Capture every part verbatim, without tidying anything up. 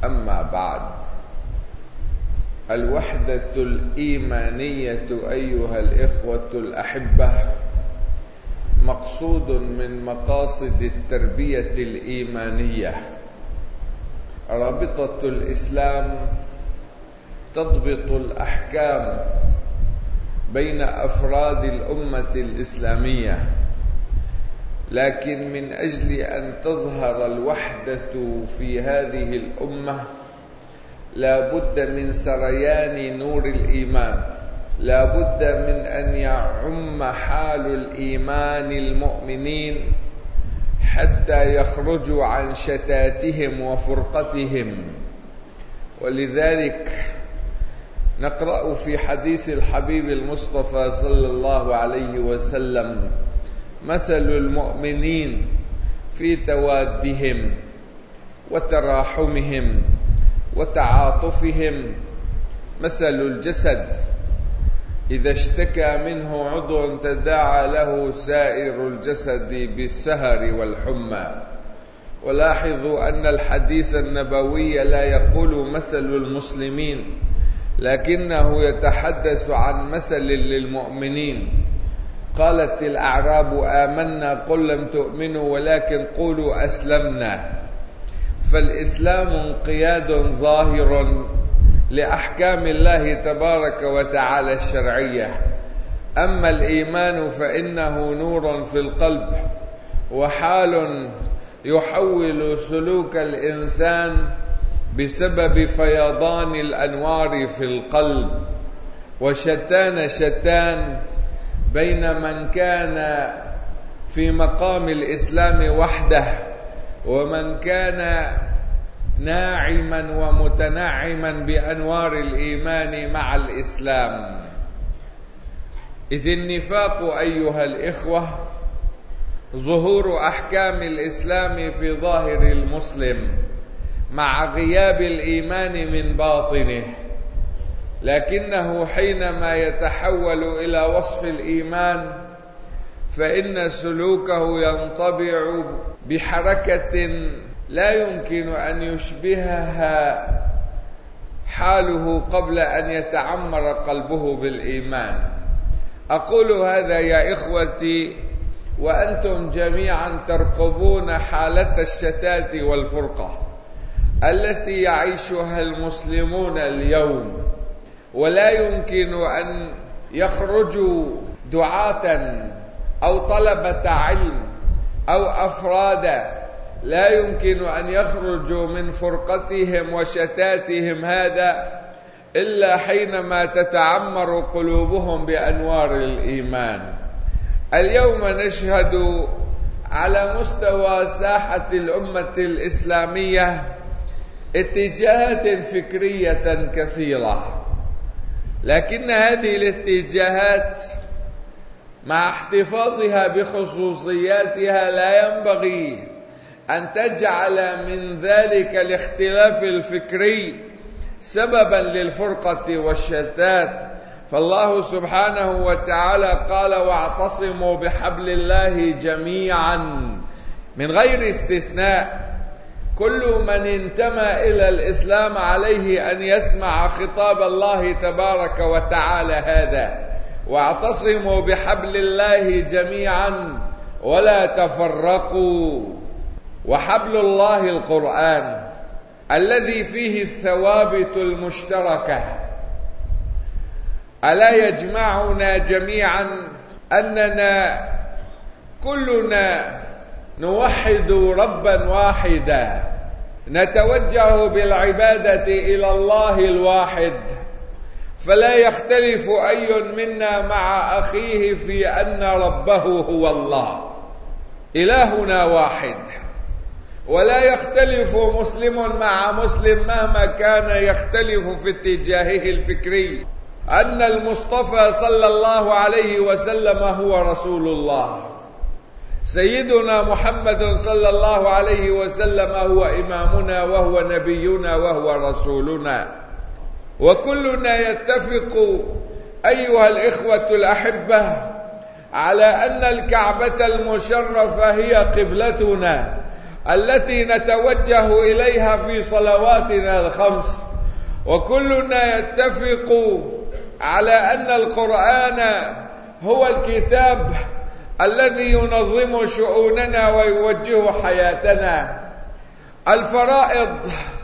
أما بعد، الوحدة الإيمانية أيها الإخوة الأحبة مقصود من مقاصد التربية الإيمانية. رابطة الإسلام تضبط الأحكام بين أفراد الأمة الإسلامية، لكن من أجل أن تظهر الوحدة في هذه الأمة لا بد من سريان نور الإيمان، لا بد من أن يعم حال الإيمان المؤمنين حتى يخرجوا عن شتاتهم وفرقتهم. ولذلك نقرأ في حديث الحبيب المصطفى صلى الله عليه وسلم: مثل المؤمنين في توادهم وتراحمهم وتعاطفهم مثل الجسد إذا اشتكى منه عضو تداعى له سائر الجسد بالسهر والحمى. ولاحظوا أن الحديث النبوي لا يقول مثل المسلمين، لكنه يتحدث عن مثل للمؤمنين. قالت الأعراب آمنا قل لم تؤمنوا ولكن قولوا أسلمنا. فالإسلام انقياد ظاهر لأحكام الله تبارك وتعالى الشرعية، أما الإيمان فإنه نور في القلب وحال يحول سلوك الإنسان بسبب فيضان الأنوار في القلب. وشتان شتان بين من كان في مقام الإسلام وحده ومن كان ناعما ومتنعما بأنوار الإيمان مع الإسلام. إذ النفاق أيها الإخوة ظهور أحكام الإسلام في ظاهر المسلم مع غياب الإيمان من باطنه، لكنه حينما يتحول إلى وصف الإيمان فإن سلوكه ينطبع بحركة لا يمكن أن يشبهها حاله قبل أن يتعمر قلبه بالإيمان. أقول هذا يا إخوتي وأنتم جميعا ترقبون حالة الشتات والفرقة التي يعيشها المسلمون اليوم، ولا يمكن أن يخرجوا دعاة أو طلبة علم أو أفرادا، لا يمكن أن يخرجوا من فرقتهم وشتاتهم هذا إلا حينما تتعمر قلوبهم بأنوار الإيمان. اليوم نشهد على مستوى ساحة الأمة الإسلامية اتجاهات فكرية كثيرة، لكن هذه الاتجاهات مع احتفاظها بخصوصياتها لا ينبغي أن تجعل من ذلك الاختلاف الفكري سببا للفرقة والشتات. فالله سبحانه وتعالى قال: واعتصموا بحبل الله جميعا من غير استثناء. كل من انتمى إلى الإسلام عليه أن يسمع خطاب الله تبارك وتعالى هذا: واعتصموا بحبل الله جميعا ولا تفرقوا. وحبل الله القرآن الذي فيه الثوابت المشتركة ألا يجمعنا جميعا أننا كلنا نوحد ربا واحدا، نتوجه بالعبادة إلى الله الواحد، فلا يختلف أي منا مع أخيه في أن ربه هو الله. إلهنا واحد، ولا يختلف مسلم مع مسلم مهما كان يختلف في اتجاهه الفكري أن المصطفى صلى الله عليه وسلم هو رسول الله. سيدنا محمد صلى الله عليه وسلم هو إمامنا وهو نبينا وهو رسولنا. وكلنا يتفق أيها الإخوة الأحبة على أن الكعبة المشرفة هي قبلتنا، التي نتوجه إليها في صلواتنا الخمس، وكلنا يتفق على أن القرآن هو الكتاب الذي ينظم شؤوننا ويوجه حياتنا. الفرائض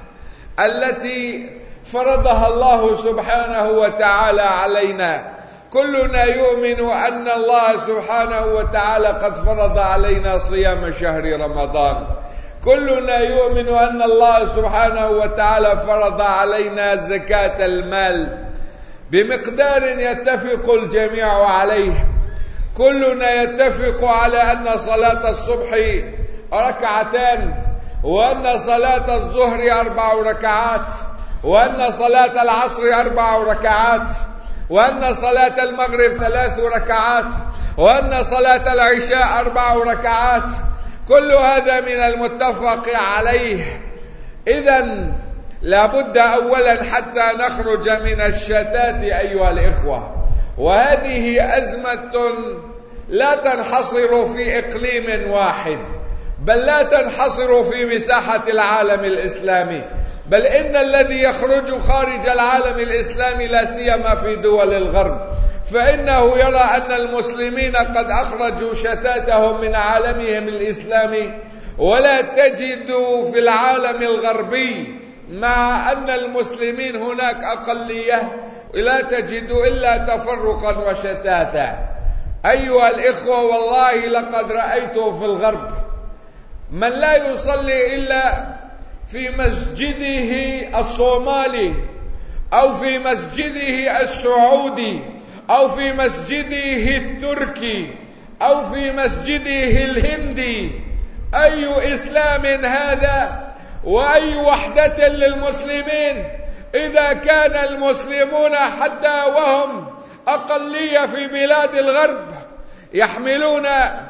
التي فرضها الله سبحانه وتعالى علينا، كلنا يؤمن أن الله سبحانه وتعالى قد فرض علينا صيام شهر رمضان، كلنا يؤمن أن الله سبحانه وتعالى فرض علينا زكاة المال بمقدار يتفق الجميع عليه، كلنا يتفق على أن صلاة الصبح ركعتان، وأن صلاة الظهر أربع ركعات، وأن صلاة العصر أربع ركعات، وأن صلاة المغرب ثلاث ركعات، وأن صلاة العشاء أربع ركعات، كل هذا من المتفق عليه. إذن لابد أولا حتى نخرج من الشتات أيها الإخوة، وهذه أزمة لا تنحصر في إقليم واحد، بل لا تنحصر في مساحة العالم الإسلامي، بل إن الذي يخرج خارج العالم الإسلامي لا سيما في دول الغرب فإنه يرى أن المسلمين قد أخرجوا شتاتهم من عالمهم الإسلامي، ولا تجد في العالم الغربي مع أن المسلمين هناك أقلية لا تجد إلا تفرقا وشتاتا. أيها الإخوة، والله لقد رأيته في الغرب من لا يصلي إلا في مسجده الصومالي أو في مسجده السعودي أو في مسجده التركي أو في مسجده الهندي. أي إسلام هذا وأي وحدة للمسلمين إذا كان المسلمون حتى وهم أقلية في بلاد الغرب يحملون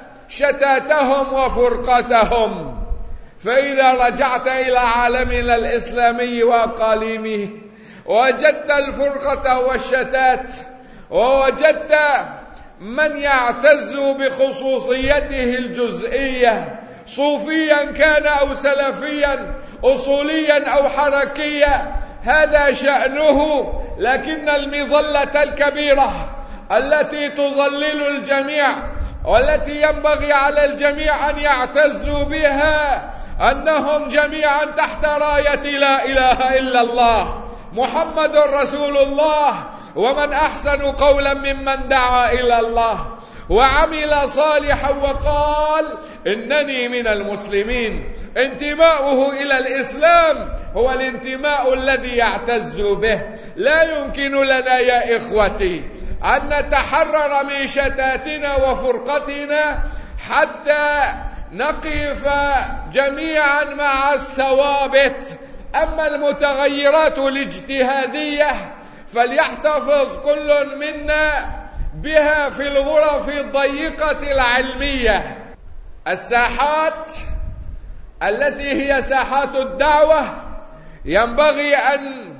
شتاتهم وفرقتهم؟ فإذا رجعت إلى عالمنا الإسلامي وأقاليمه وجدت الفرقة والشتات، ووجدت من يعتز بخصوصيته الجزئية، صوفيا كان أو سلفيا، أصوليا أو حركيا، هذا شأنه. لكن المظلة الكبيرة التي تظلل الجميع والتي ينبغي على الجميع أن يعتزوا بها أنهم جميعا تحت راية لا إله إلا الله محمد رسول الله، ومن أحسن قولا ممن دعا إلى الله وعمل صالحا وقال إنني من المسلمين. انتماؤه إلى الإسلام هو الانتماء الذي يعتز به. لا يمكن لنا يا إخوتي أن نتحرر من شتاتنا وفرقتنا حتى نقف جميعا مع الثوابت. أما المتغيرات الاجتهادية فليحتفظ كل منا بها في الغرف الضيقة العلمية. الساحات التي هي ساحات الدعوة ينبغي أن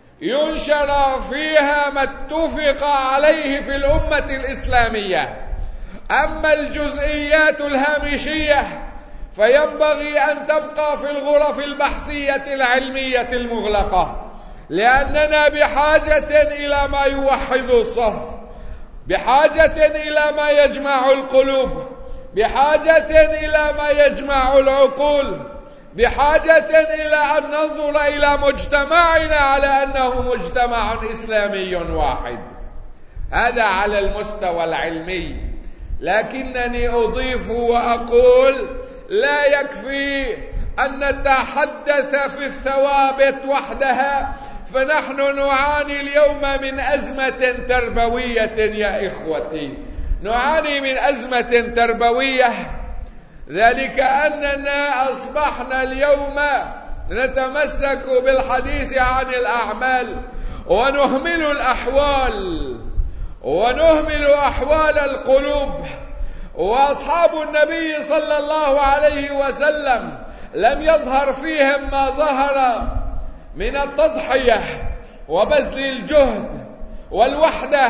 ينشر فيها ما اتفق عليه في الأمة الإسلامية. أما الجزئيات الهامشية فينبغي أن تبقى في الغرف البحثية العلمية المغلقة، لأننا بحاجة إلى ما يوحد الصف، بحاجة إلى ما يجمع القلوب، بحاجة إلى ما يجمع العقول، بحاجة إلى أن ننظر إلى مجتمعنا على أنه مجتمع إسلامي واحد. هذا على المستوى العلمي. لكنني أضيف وأقول لا يكفي أن نتحدث في الثوابت وحدها، فنحن نعاني اليوم من أزمة تربوية يا إخوتي، نعاني من أزمة تربوية، ذلك أننا أصبحنا اليوم نتمسك بالحديث عن الأعمال ونهمل الأحوال ونهمل أحوال القلوب. وأصحاب النبي صلى الله عليه وسلم لم يظهر فيهم ما ظهر من التضحية وبذل الجهد والوحدة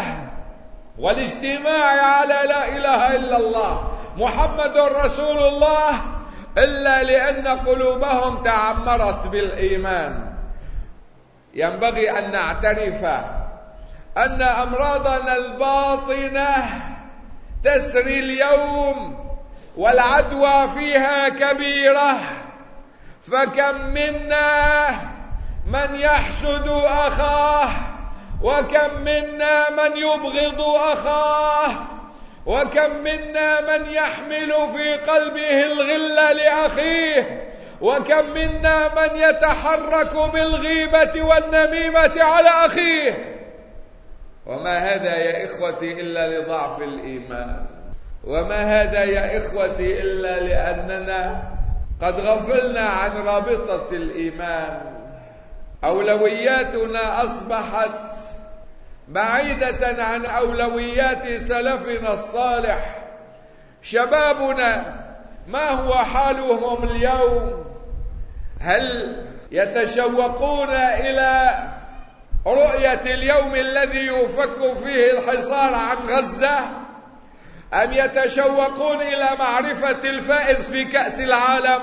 والاجتماع على لا إله إلا الله محمد رسول الله إلا لأن قلوبهم تعمرت بالإيمان. ينبغي أن نعترف أن أمراضنا الباطنة تسري اليوم والعدوى فيها كبيرة، فكم منا من يحسد أخاه، وكم منا من يبغض أخاه، وكم منا من يحمل في قلبه الغل لأخيه، وكم منا من يتحرك بالغيبة والنميمة على أخيه. وما هذا يا إخوتي إلا لضعف الإيمان، وما هذا يا إخوتي إلا لأننا قد غفلنا عن رابطة الإيمان. أولوياتنا أصبحت بعيدة عن أولويات سلفنا الصالح. شبابنا ما هو حالهم اليوم؟ هل يتشوقون إلى رؤية اليوم الذي يفك فيه الحصار عن غزة، أم يتشوقون إلى معرفة الفائز في كأس العالم؟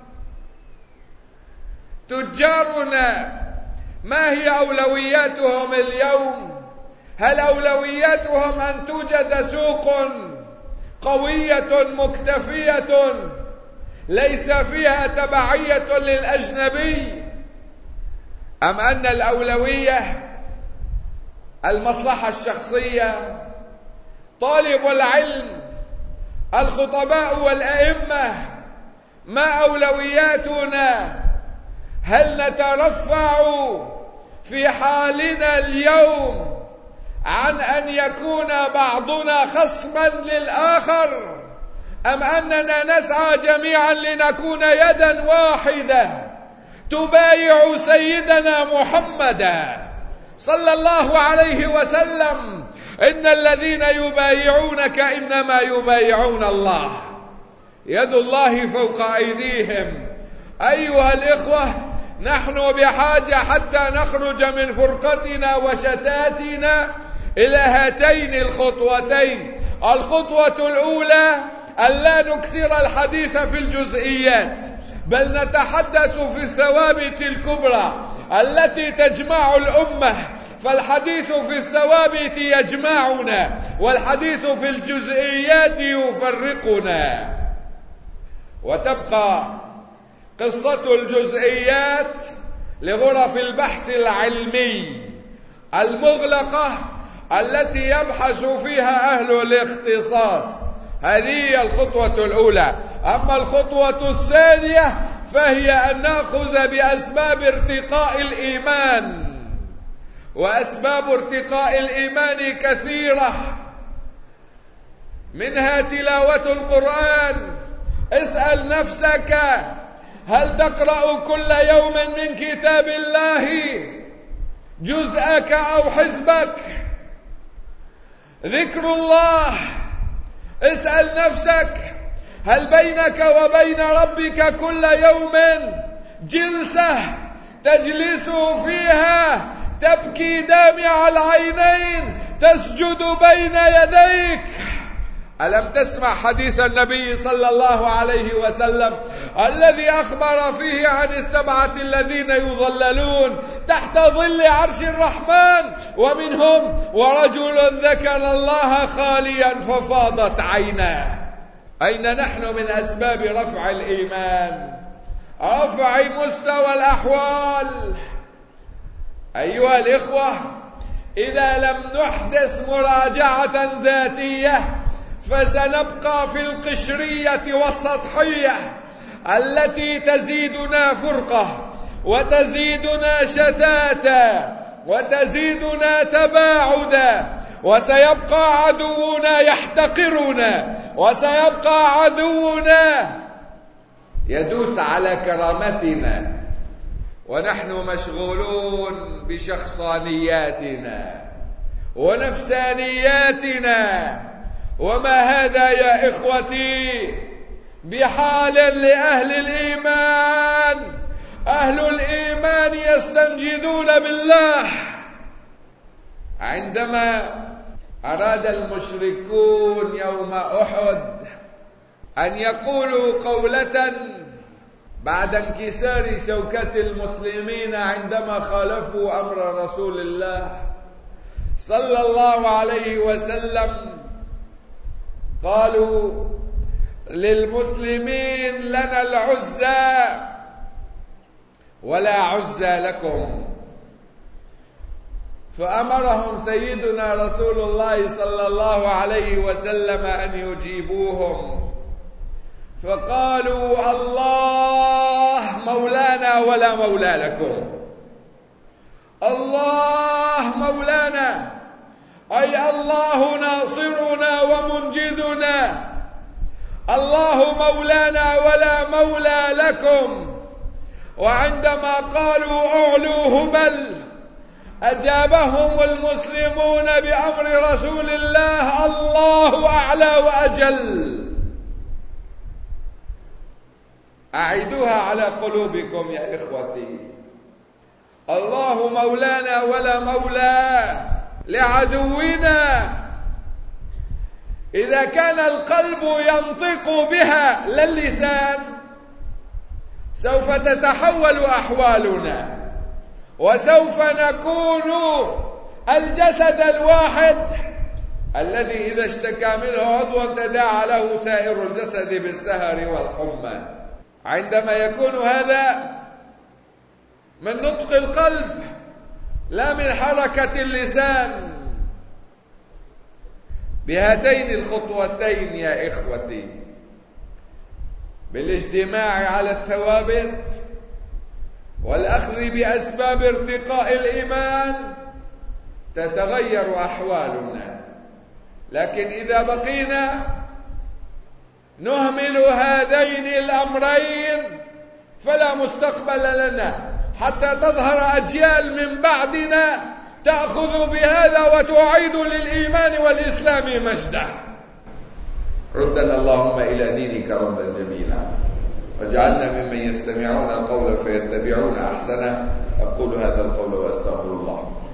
تجارنا ما هي أولوياتهم اليوم؟ هل أولوياتهم أن توجد سوق قوية مكتفية ليس فيها تبعية للأجنبي، أم أن الأولوية المصلحة الشخصية؟ طالب العلم، الخطباء والأئمة، ما أولوياتنا؟ هل نترفع في حالنا اليوم عن أن يكون بعضنا خصما للآخر، أم أننا نسعى جميعا لنكون يدا واحدة تبايع سيدنا محمدا صلى الله عليه وسلم؟ إن الذين يبايعونك إنما يبايعون الله، يد الله فوق أيديهم. أيها الإخوة، نحن بحاجة حتى نخرج من فرقتنا وشتاتنا إلى هاتين الخطوتين. الخطوة الأولى ألا نكسر الحديث في الجزئيات، بل نتحدث في الثوابت الكبرى التي تجمع الأمة، فالحديث في الثوابت يجمعنا، والحديث في الجزئيات يفرقنا. وتبقى قصة الجزئيات لغرف البحث العلمي المغلقة التي يبحث فيها أهل الاختصاص. هذه هي الخطوة الأولى. أما الخطوة الثانية فهي أن نأخذ بأسباب ارتقاء الإيمان، وأسباب ارتقاء الإيمان كثيرة، منها تلاوة القرآن. اسأل نفسك، هل تقرأ كل يوم من كتاب الله جزءك أو حزبك؟ ذكر الله، اسأل نفسك، هل بينك وبين ربك كل يوم جلسة تجلس فيها تبكي دامع العينين تسجد بين يديك؟ ألم تسمع حديث النبي صلى الله عليه وسلم الذي أخبر فيه عن السبعة الذين يظللون تحت ظل عرش الرحمن، ومنهم ورجل ذكر الله خاليا ففاضت عيناه؟ أين نحن من أسباب رفع الإيمان، رفع مستوى الأحوال؟ أيها الإخوة، إذا لم نحدث مراجعة ذاتية فسنبقى في القشرية والسطحية التي تزيدنا فرقة وتزيدنا شتاتا وتزيدنا تباعدا، وسيبقى عدونا يحتقرنا، وسيبقى عدونا يدوس على كرامتنا، ونحن مشغولون بشخصانياتنا ونفسانياتنا. وما هذا يا إخوتي بحال لأهل الإيمان. أهل الإيمان يستنجدون بالله. عندما أراد المشركون يوم أحد أن يقولوا قولة بعد انكسار شوكة المسلمين عندما خالفوا أمر رسول الله صلى الله عليه وسلم، قالوا للمسلمين لنا العزى ولا عزى لكم، فأمرهم سيدنا رسول الله صلى الله عليه وسلم أن يجيبوهم، فقالوا الله مولانا ولا مولى لكم. الله مولانا أي الله ناصرنا ومنجدنا، الله مولانا ولا مولى لكم. وعندما قالوا اعلوا هبل أجابهم المسلمون بأمر رسول الله الله أعلى وأجل. أعيدوها على قلوبكم يا إخوتي، الله مولانا ولا مولى لعدونا. إذا كان القلب ينطق بها لا اللسان سوف تتحول أحوالنا، وسوف نكون الجسد الواحد الذي إذا اشتكى منه عضو تداعى له سائر الجسد بالسهر والحمى. عندما يكون هذا من نطق القلب لا من حركة اللسان. بهاتين الخطوتين يا إخوتي، بالاجتماع على الثوابت والأخذ بأسباب ارتقاء الإيمان، تتغير أحوالنا. لكن إذا بقينا نهمل هذين الأمرين فلا مستقبل لنا، حتى تظهر أجيال من بعدنا تأخذ بهذا وتعيد للإيمان والإسلام مجده. ردنا اللهم إلى دينك ردا جميلا، واجعلنا ممن يستمعون القول فيتبعون أحسنه. أقول هذا القول وأستغفر الله.